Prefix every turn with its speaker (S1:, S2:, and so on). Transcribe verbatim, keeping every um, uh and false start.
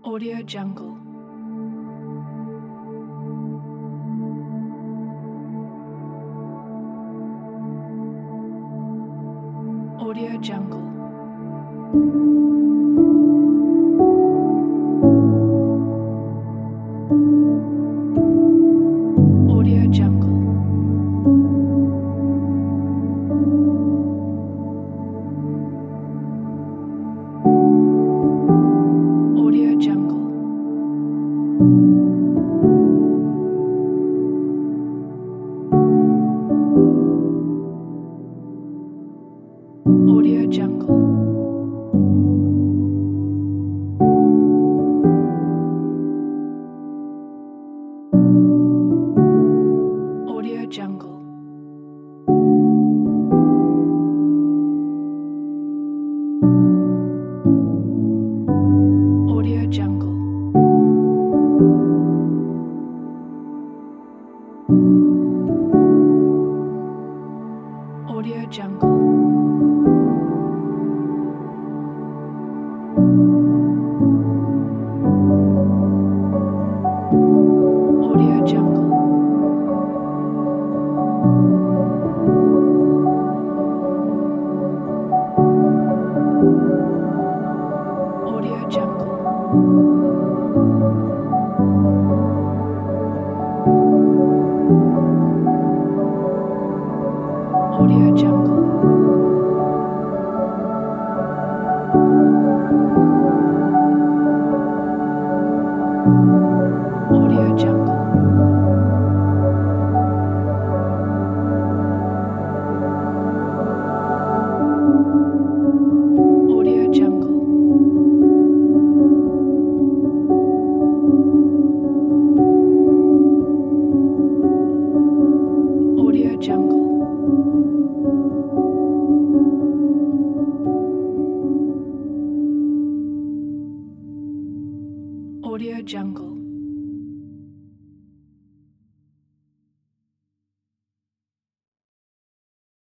S1: Audio Jungle. Audio Jungle. Audio Jungle. Audio Jungle. Audio Jungle. Audio Jungle. Audio Jungle. Audio Jungle. Audio Jungle. Audio Jungle. Audio Jungle. Audio Jungle. Audio Jungle. Audio Jungle. Audio Jungle.